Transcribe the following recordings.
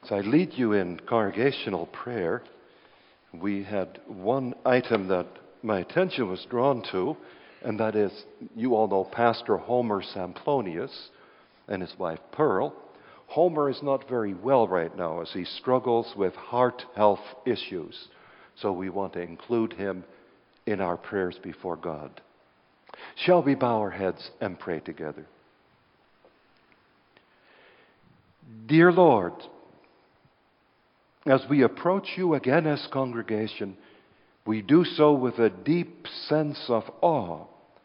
As I lead you in congregational prayer, we had one item that my attention was drawn to, and that is, you all know Pastor Homer Samplonius and his wife Pearl. Homer is not very well right now as he struggles with heart health issues, so we want to include him in our prayers before God. Shall we bow our heads and pray together? Dear Lord, as we approach you again as congregation, we do so with a deep sense of awe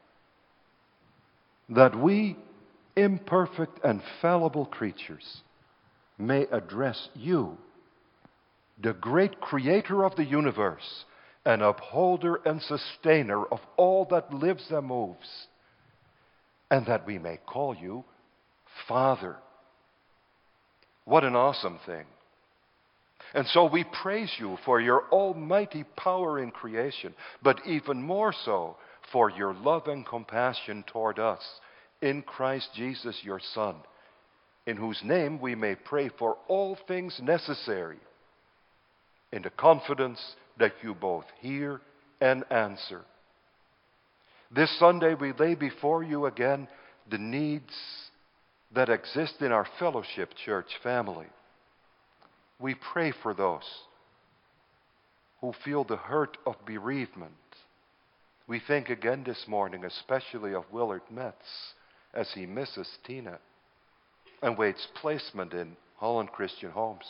that we, imperfect and fallible creatures, may address you, the great creator of the universe, and upholder and sustainer of all that lives and moves, and that we may call you Father. What an awesome thing. And so we praise you for your almighty power in creation, but even more so for your love and compassion toward us in Christ Jesus, your Son, in whose name we may pray for all things necessary, in the confidence that you both hear and answer. This Sunday we lay before you again the needs that exist in our fellowship church family. We pray for those who feel the hurt of bereavement. We think again this morning especially of Willard Metz as he misses Tina and waits placement in Holland Christian Homes.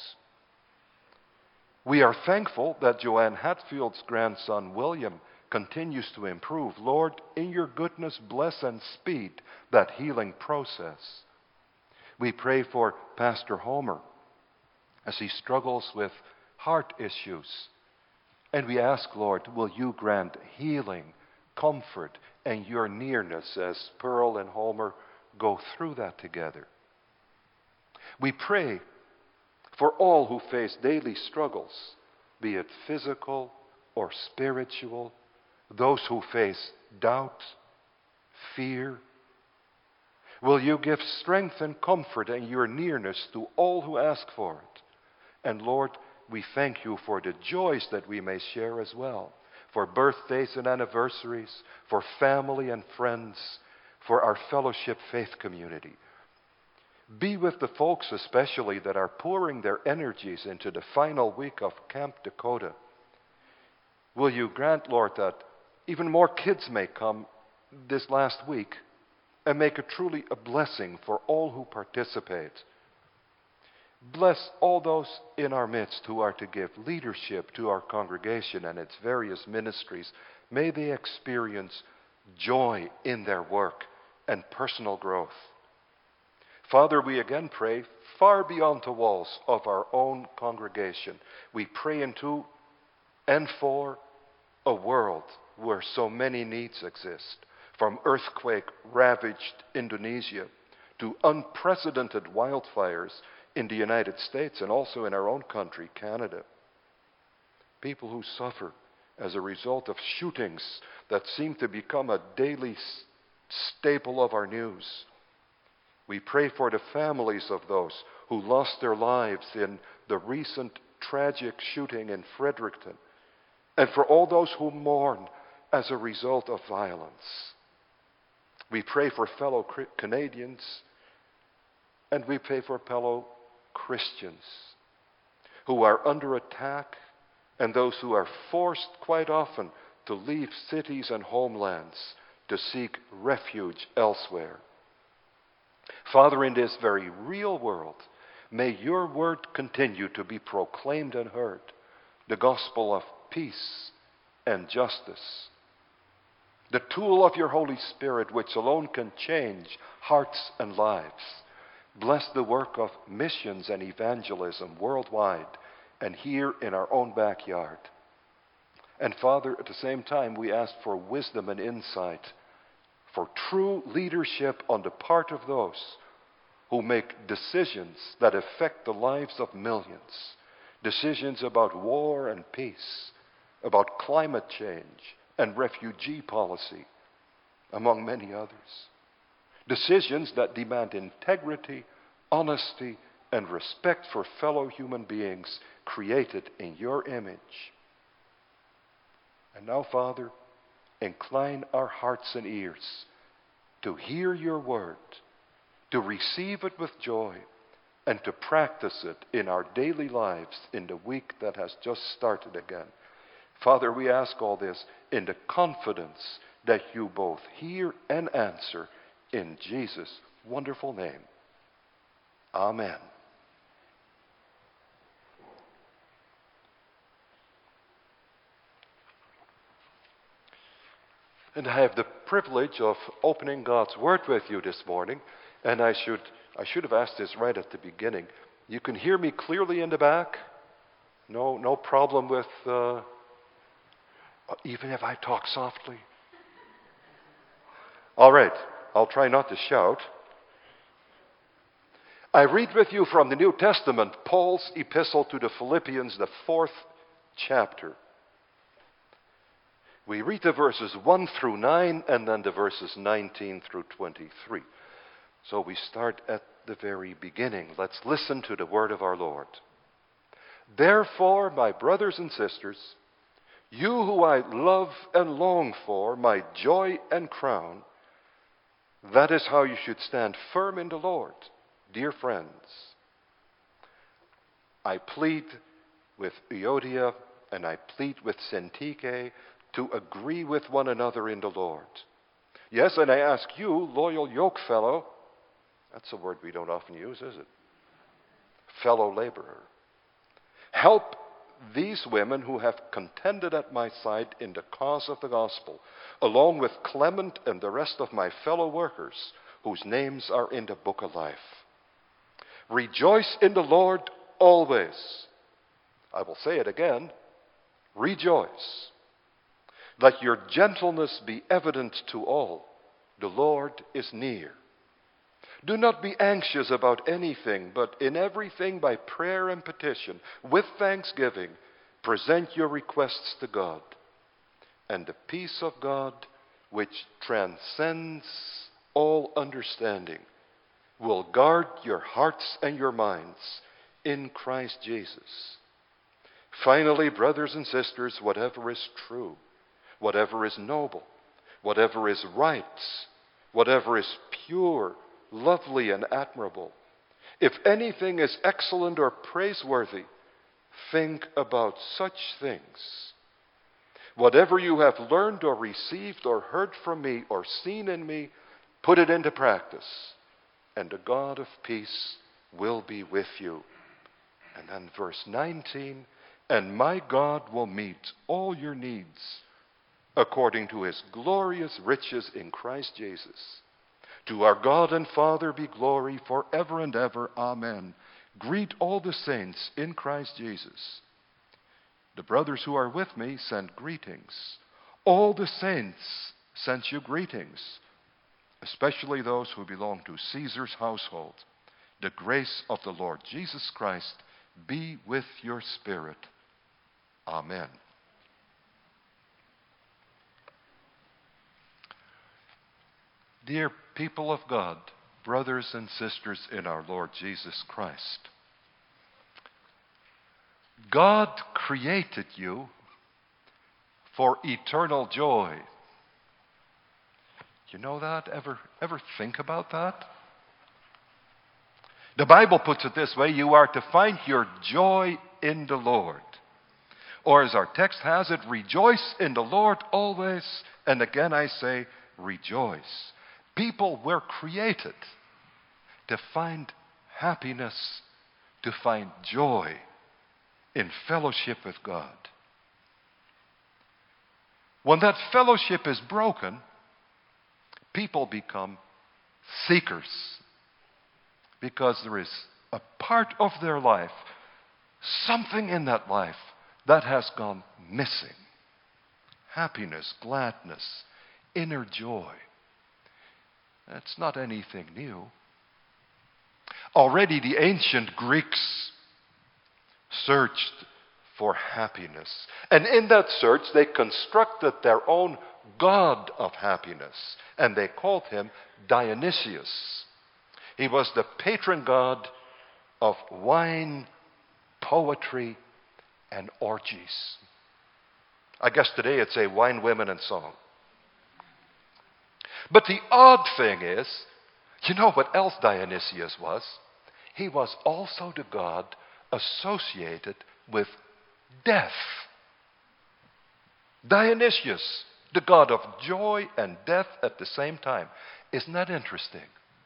We are thankful that Joanne Hatfield's grandson William continues to improve. Lord, in your goodness, bless and speed that healing process. We pray for Pastor Homer as he struggles with heart issues. And we ask, Lord, will you grant healing, comfort, and your nearness as Pearl and Homer go through that together. We pray for all who face daily struggles, be it physical or spiritual, those who face doubt, fear. Will you give strength and comfort and your nearness to all who ask for it? And Lord, we thank you for the joys that we may share as well, for birthdays and anniversaries, for family and friends, for our fellowship faith community. Be with the folks especially that are pouring their energies into the final week of Camp Dakota. Will you grant, Lord, that even more kids may come this last week and make it truly a blessing for all who participate. Bless all those in our midst who are to give leadership to our congregation and its various ministries. May they experience joy in their work and personal growth. Father, we again pray far beyond the walls of our own congregation. We pray into and for a world where so many needs exist, from earthquake-ravaged Indonesia to unprecedented wildfires in the United States and also in our own country, Canada. People who suffer as a result of shootings that seem to become a daily staple of our news. We pray for the families of those who lost their lives in the recent tragic shooting in Fredericton, and for all those who mourn as a result of violence. We pray for fellow Canadians, and we pray for fellow Christians who are under attack and those who are forced quite often to leave cities and homelands to seek refuge elsewhere. Father, in this very real world, may your word continue to be proclaimed and heard, the gospel of peace and justice. The tool of your Holy Spirit, which alone can change hearts and lives. Bless the work of missions and evangelism worldwide and here in our own backyard. And Father, at the same time, we ask for wisdom and insight, for true leadership on the part of those who make decisions that affect the lives of millions. Decisions about war and peace, about climate change and refugee policy, among many others. Decisions that demand integrity, honesty, and respect for fellow human beings created in your image. And now, Father, incline our hearts and ears to hear your word, to receive it with joy, and to practice it in our daily lives in the week that has just started again. Father, we ask all this in the confidence that you both hear and answer in Jesus' wonderful name. Amen. And I have the privilege of opening God's Word with you this morning. And I should have asked this right at the beginning. You can hear me clearly in the back? No problem with, even if I talk softly? All right, I'll try not to shout. I read with you from the New Testament, Paul's epistle to the Philippians, the 4th chapter. We read the verses 1 through 9 and then the verses 19 through 23. So we start at the very beginning. Let's listen to the word of our Lord. Therefore, my brothers and sisters, you who I love and long for, my joy and crown, that is how you should stand firm in the Lord, dear friends. I plead with Euodia and I plead with Syntyche to agree with one another in the Lord. Yes, and I ask you, loyal yokefellow, that's a word we don't often use, is it? Fellow laborer. Help these women who have contended at my side in the cause of the gospel, along with Clement and the rest of my fellow workers, whose names are in the book of life. Rejoice in the Lord always. I will say it again. Rejoice. Let your gentleness be evident to all. The Lord is near. Do not be anxious about anything, but in everything by prayer and petition, with thanksgiving, present your requests to God. And the peace of God, which transcends all understanding, will guard your hearts and your minds in Christ Jesus. Finally, brothers and sisters, whatever is true, whatever is noble, whatever is right, whatever is pure, lovely and admirable, if anything is excellent or praiseworthy, think about such things. Whatever you have learned or received or heard from me or seen in me, put it into practice, and the God of peace will be with you. And then verse 19, and my God will meet all your needs according to his glorious riches in Christ Jesus. To our God and Father be glory forever and ever. Amen. Greet all the saints in Christ Jesus. The brothers who are with me send greetings. All the saints send you greetings, especially those who belong to Caesar's household. The grace of the Lord Jesus Christ be with your spirit. Amen. Dear people of God, brothers and sisters in our Lord Jesus Christ, God created you for eternal joy. You know that? Ever think about that? The Bible puts it this way: you are to find your joy in the Lord. Or as our text has it, rejoice in the Lord always. And again I say, rejoice. People were created to find happiness, to find joy in fellowship with God. When that fellowship is broken, people become seekers, because there is a part of their life, something in that life that has gone missing. Happiness, gladness, inner joy. That's not anything new. Already the ancient Greeks searched for happiness. And in that search, they constructed their own god of happiness. And they called him Dionysius. He was the patron god of wine, poetry, and orgies. I guess today it's a wine, women, and song. But the odd thing is, you know what else Dionysius was? He was also the god associated with death. Dionysius, the god of joy and death at the same time. Isn't that interesting?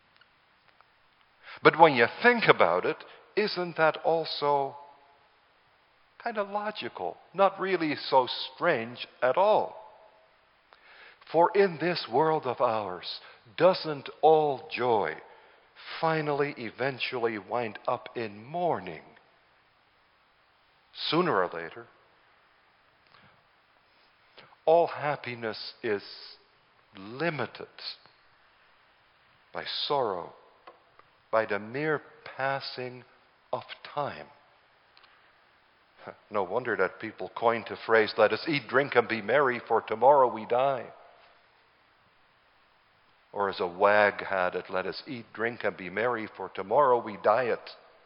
But when you think about it, isn't that also kind of logical? Not really so strange at all. For in this world of ours, doesn't all joy finally, eventually wind up in mourning? Sooner or later, all happiness is limited by sorrow, by the mere passing of time. No wonder that people coined the phrase, let us eat, drink, and be merry, for tomorrow we die. Or as a wag had it, let us eat, drink, and be merry, for tomorrow we diet.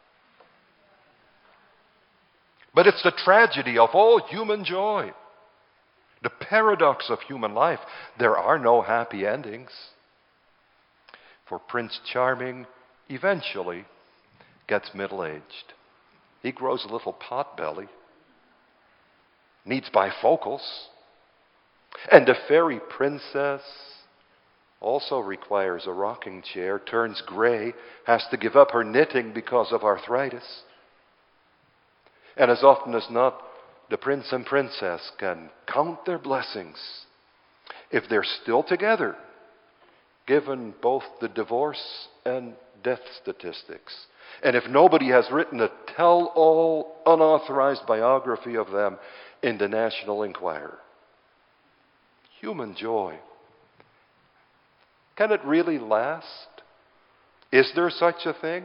But it's the tragedy of all human joy. The paradox of human life. There are no happy endings. For Prince Charming eventually gets middle-aged. He grows a little pot belly, needs bifocals, and the fairy princess also requires a rocking chair, turns gray, has to give up her knitting because of arthritis. And as often as not, the prince and princess can count their blessings if they're still together, given both the divorce and death statistics. And if nobody has written a tell-all, unauthorized biography of them in the National Enquirer. Human joy. Can it really last? Is there such a thing?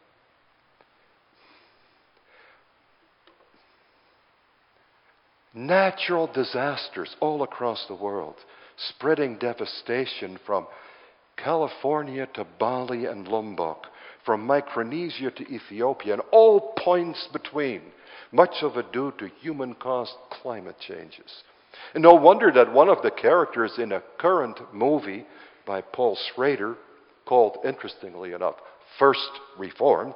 Natural disasters all across the world, spreading devastation from California to Bali and Lombok, from Micronesia to Ethiopia, and all points between, much of it due to human-caused climate changes. And no wonder that one of the characters in a current movie by Paul Schrader, called, interestingly enough, First Reformed,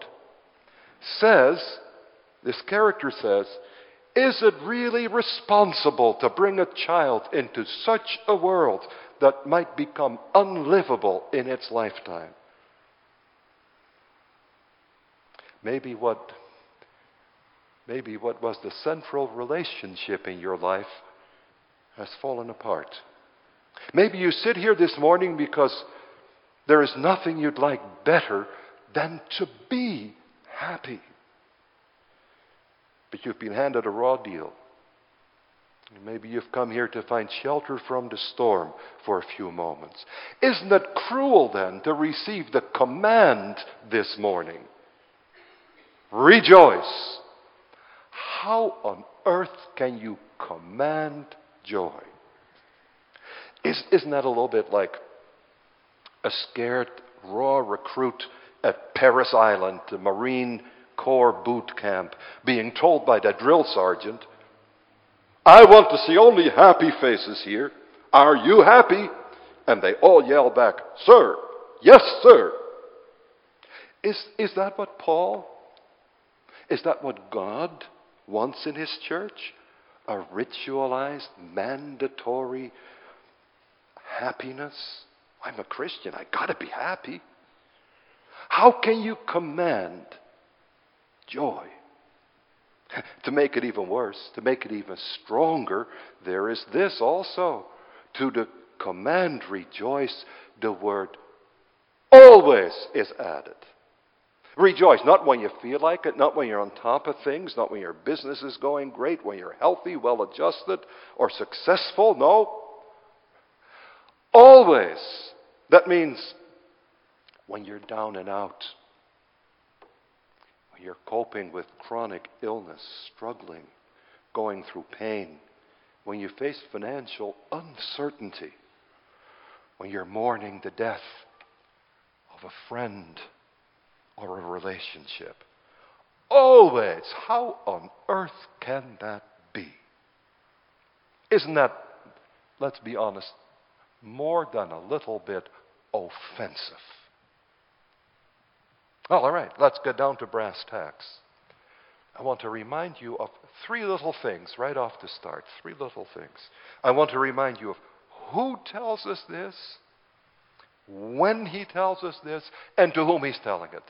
this character says, is it really responsible to bring a child into such a world that might become unlivable in its lifetime? Maybe what was the central relationship in your life has fallen apart. Maybe you sit here this morning because there is nothing you'd like better than to be happy. But you've been handed a raw deal. Maybe you've come here to find shelter from the storm for a few moments. Isn't it cruel then to receive the command this morning? Rejoice. How on earth can you command joy? Isn't that a little bit like a scared raw recruit at Parris Island, the Marine Corps boot camp, being told by the drill sergeant, I want to see only happy faces here. Are you happy? And they all yell back, sir, yes, sir. Is that what is that what God wants in His church? A ritualized, mandatory happiness? I'm a Christian. I got to be happy. How can you command joy? To make it even worse, to make it even stronger, there is this also. To the command rejoice, the word always is added. Rejoice, not when you feel like it, not when you're on top of things, not when your business is going great, when you're healthy, well-adjusted, or successful. No. Always. That means when you're down and out, when you're coping with chronic illness, struggling, going through pain, when you face financial uncertainty, when you're mourning the death of a friend or a relationship. Always. How on earth can that be? Isn't that, let's be honest, more than a little bit offensive? Well, all right, let's get down to brass tacks. I want to remind you of three little things right off the start. Three little things. I want to remind you of who tells us this, when he tells us this, and to whom he's telling it.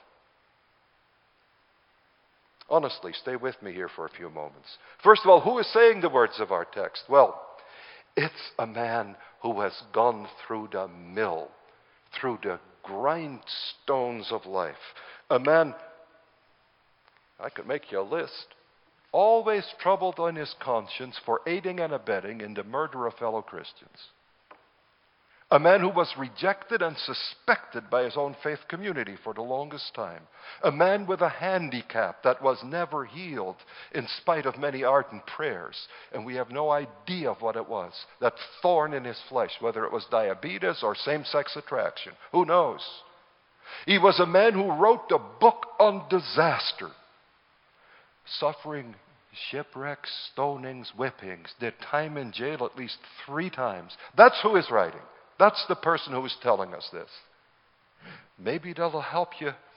Honestly, stay with me here for a few moments. First of all, who is saying the words of our text? Well, it's a man who has gone through the mill, through the grindstones of life. A man, I could make you a list, always troubled on his conscience for aiding and abetting in the murder of fellow Christians. A man who was rejected and suspected by his own faith community for the longest time. A man with a handicap that was never healed in spite of many ardent prayers. And we have no idea of what it was. That thorn in his flesh, whether it was diabetes or same-sex attraction. Who knows? He was a man who wrote the book on disaster. Suffering shipwrecks, stonings, whippings. Did time in jail at least 3 times. That's who is writing. That's the person who is telling us this. Maybe that'll help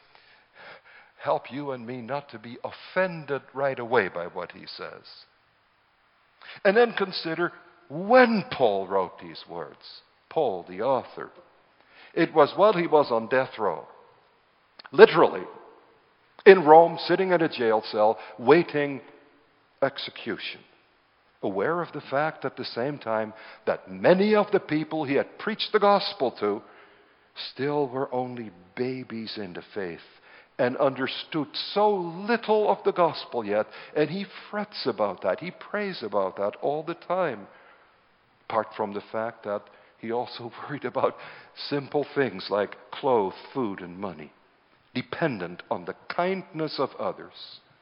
you and me not to be offended right away by what he says. And then consider when Paul wrote these words. Paul, the author. It was while he was on death row. Literally, in Rome, sitting in a jail cell, waiting execution. Aware of the fact at the same time that many of the people he had preached the gospel to still were only babies in the faith and understood so little of the gospel yet, and he frets about that, he prays about that all the time. Apart from the fact that he also worried about simple things like clothes, food, and money, dependent on the kindness of others.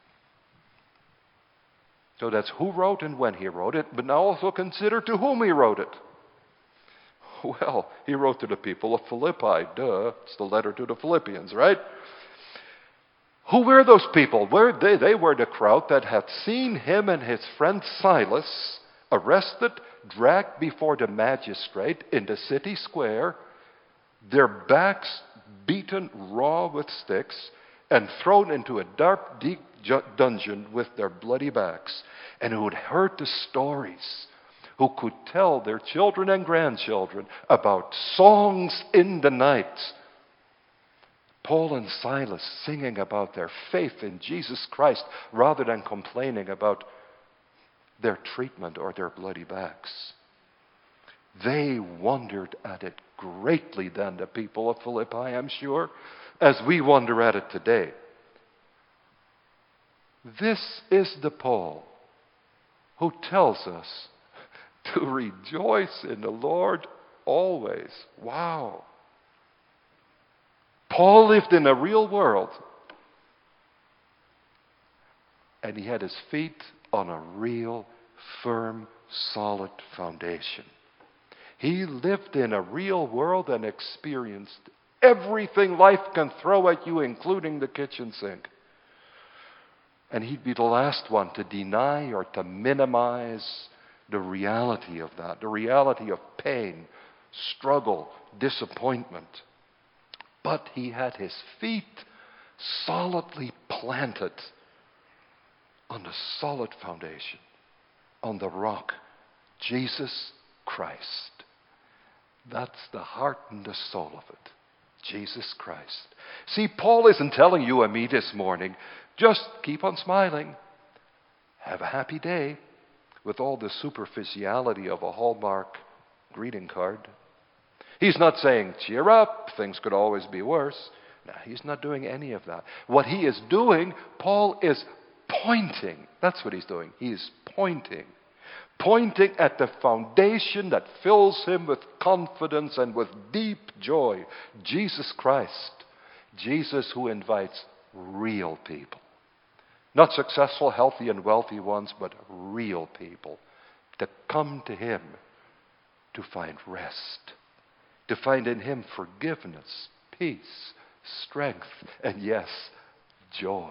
So that's who wrote and when he wrote it, but now also consider to whom he wrote it. Well, he wrote to the people of Philippi. Duh, it's the letter to the Philippians, right? Who were those people? They were the crowd that had seen him and his friend Silas arrested, dragged before the magistrate in the city square, their backs beaten raw with sticks, and thrown into a dark, deep dungeon with their bloody backs, and who had heard the stories, who could tell their children and grandchildren about songs in the night. Paul and Silas singing about their faith in Jesus Christ rather than complaining about their treatment or their bloody backs. They wondered at it greatly then, the people of Philippi, I'm sure, as we wonder at it today. This is the Paul who tells us to rejoice in the Lord always. Wow. Paul lived in a real world, and he had his feet on a real, firm, solid foundation. He lived in a real world and experienced everything life can throw at you, including the kitchen sink. And he'd be the last one to deny or to minimize the reality of that, the reality of pain, struggle, disappointment. But he had his feet solidly planted on the solid foundation, on the rock, Jesus Christ. That's the heart and the soul of it. Jesus Christ. See, Paul isn't telling you and me this morning, just keep on smiling. Have a happy day, with all the superficiality of a Hallmark greeting card. He's not saying, cheer up, things could always be worse. No, he's not doing any of that. What he is doing, Paul is pointing. That's what he's doing. He is pointing. Pointing at the foundation that fills him with confidence and with deep joy. Jesus Christ. Jesus who invites real people. Not successful, healthy, and wealthy ones, but real people to come to him to find rest. To find in him forgiveness, peace, strength, and yes, joy.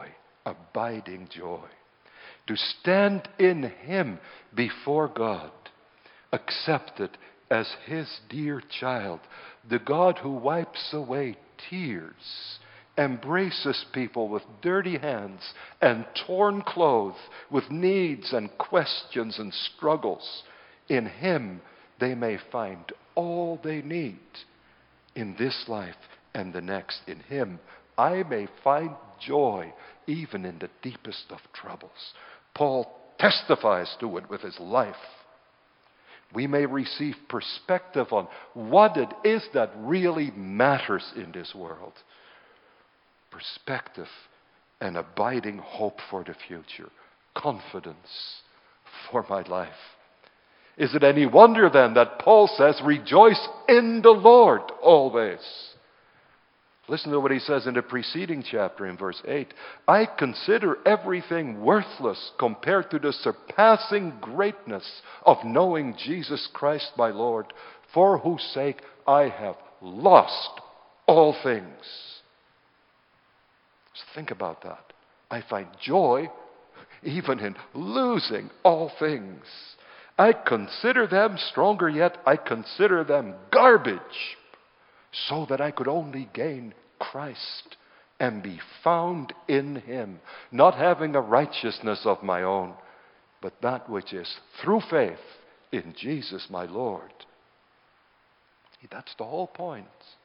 abiding joy. To stand in Him before God, accepted as His dear child, the God who wipes away tears, embraces people with dirty hands and torn clothes, with needs and questions and struggles. In Him they may find all they need in this life and the next. In Him I may find joy even in the deepest of troubles. Paul testifies to it with his life. We may receive perspective on what it is that really matters in this world. Perspective and abiding hope for the future. Confidence for my life. Is it any wonder then that Paul says, rejoice in the Lord always? Listen to what he says in the preceding chapter in verse 8. I consider everything worthless compared to the surpassing greatness of knowing Jesus Christ my Lord, for whose sake I have lost all things. Just think about that. I find joy even in losing all things. I consider them, stronger yet, I consider them garbage, so that I could only gain Christ and be found in Him, not having a righteousness of my own, but that which is through faith in Jesus my Lord. That's the whole point.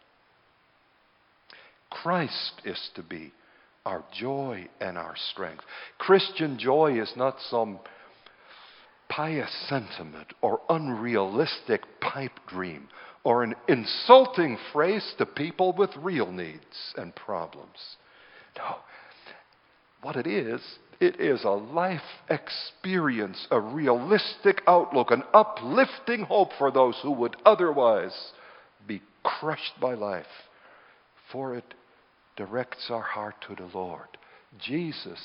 Christ is to be our joy and our strength. Christian joy is not some pious sentiment or unrealistic pipe dream or an insulting phrase to people with real needs and problems. No. What it is a life experience, a realistic outlook, an uplifting hope for those who would otherwise be crushed by life. For it directs our heart to the Lord. Jesus,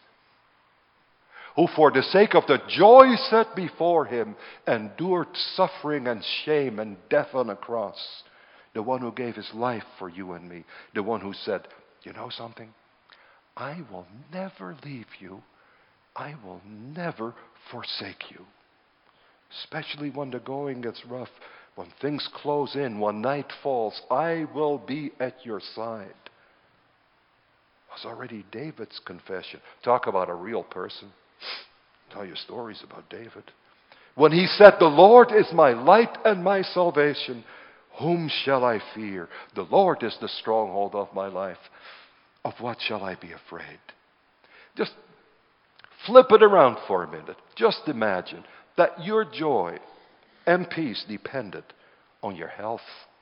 who for the sake of the joy set before Him endured suffering and shame and death on a cross. The one who gave His life for you and me. The one who said, you know something? I will never leave you. I will never forsake you. Especially when the going gets rough, when things close in, when night falls, I will be at your side. Was already David's confession. Talk about a real person. Tell you stories about David. When he said, the Lord is my light and my salvation, whom shall I fear? The Lord is the stronghold of my life. Of what shall I be afraid? Just flip it around for a minute. Just imagine that your joy and peace depended on your health,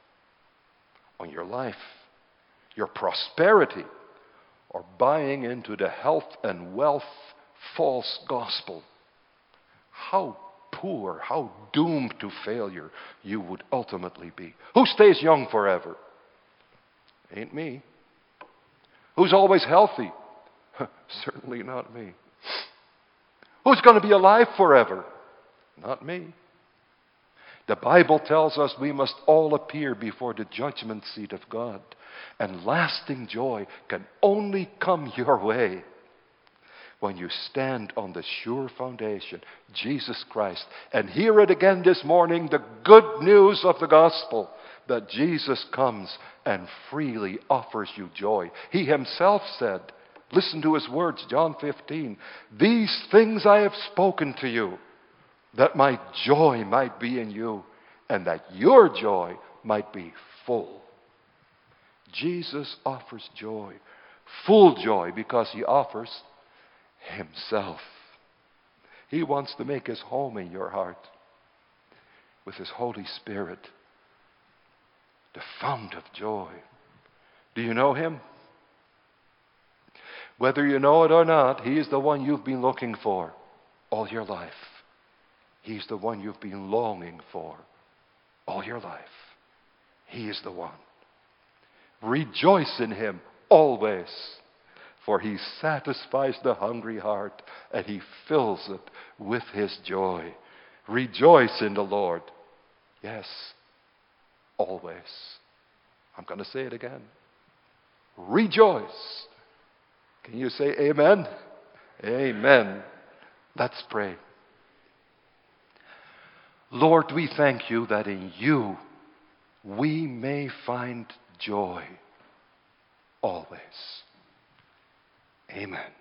on your life, your prosperity, or buying into the health and wealth false gospel. How poor, how doomed to failure you would ultimately be. Who stays young forever? Ain't me. Who's always healthy? Certainly not me. Who's going to be alive forever? Not me. The Bible tells us we must all appear before the judgment seat of God. And lasting joy can only come your way when you stand on the sure foundation, Jesus Christ. And hear it again this morning, the good news of the gospel, that Jesus comes and freely offers you joy. He Himself said, listen to His words, John 15, these things I have spoken to you, that my joy might be in you, and that your joy might be full. Jesus offers joy, full joy, because He offers Himself. He wants to make His home in your heart with His Holy Spirit, the fount of joy. Do you know Him? Whether you know it or not, He is the one you've been looking for all your life. He's the one you've been longing for all your life. He is the one. Rejoice in Him always, for He satisfies the hungry heart and He fills it with His joy. Rejoice in the Lord. Yes, always. I'm going to say it again. Rejoice Can you say amen? Amen. Let's pray. Lord, we thank you that in you we may find joy always. Amen.